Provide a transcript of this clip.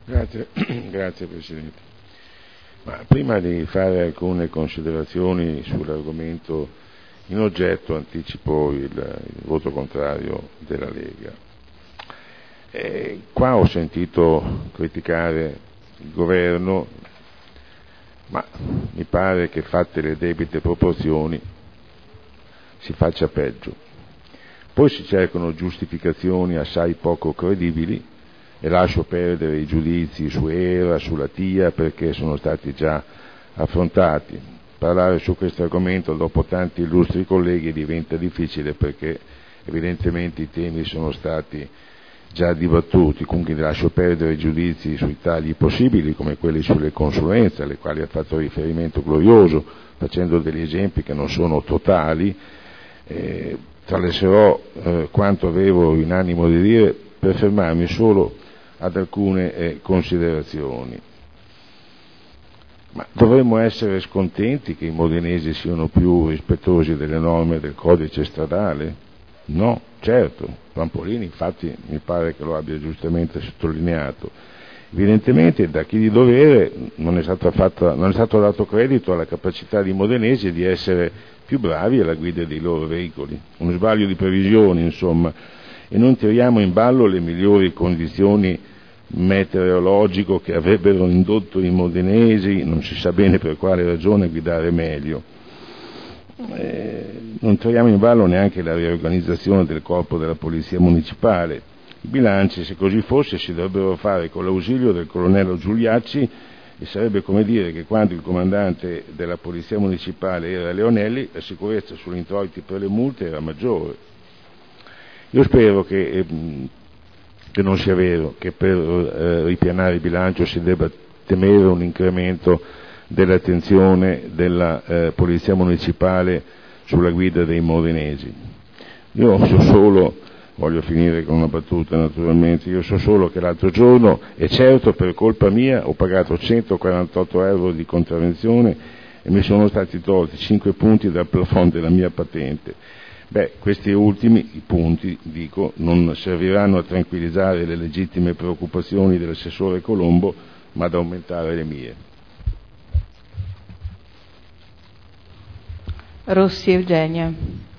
Grazie, grazie Presidente. Ma prima di fare alcune considerazioni sull'argomento in oggetto anticipo il voto contrario della Lega. Qua ho sentito criticare il governo, ma mi pare che fatte le debite proporzioni si faccia peggio. Poi si cercano giustificazioni assai poco credibili e lascio perdere i giudizi su ERA, sulla TIA, perché sono stati già affrontati. Parlare su questo argomento dopo tanti illustri colleghi diventa difficile perché evidentemente i temi sono stati già dibattuti, quindi lascio perdere i giudizi sui tagli possibili come quelli sulle consulenze alle quali ha fatto riferimento Glorioso, facendo degli esempi che non sono totali. Tralascerò quanto avevo in animo di dire per fermarmi solo ad alcune considerazioni. Ma dovremmo essere scontenti che i modenesi siano più rispettosi delle norme del codice stradale? No, certo, Pampolini infatti mi pare che lo abbia giustamente sottolineato. Evidentemente da chi di dovere non è stato dato credito alla capacità dei modenesi di essere più bravi alla guida dei loro veicoli, uno sbaglio di previsione insomma, e non tiriamo in ballo le migliori condizioni meteorologiche che avrebbero indotto i modenesi, non si sa bene per quale ragione, a guidare meglio. Non tiriamo in ballo neanche la riorganizzazione del corpo della polizia municipale. I bilanci, se così fosse, si dovrebbero fare con l'ausilio del colonnello Giuliacci e sarebbe come dire che quando il comandante della polizia municipale era Leonelli la sicurezza sugli introiti per le multe era maggiore. Io spero che non sia vero che per ripianare il bilancio si debba temere un incremento dell'attenzione della polizia municipale sulla guida dei modenesi. Io so solo, voglio finire con una battuta naturalmente, io so solo che l'altro giorno, e certo per colpa mia, ho pagato 148 euro di contravvenzione e mi sono stati tolti 5 punti dal plafond della mia patente. Questi ultimi punti, dico, non serviranno a tranquillizzare le legittime preoccupazioni dell'assessore Colombo, ma ad aumentare le mie. Rossi Eugenia.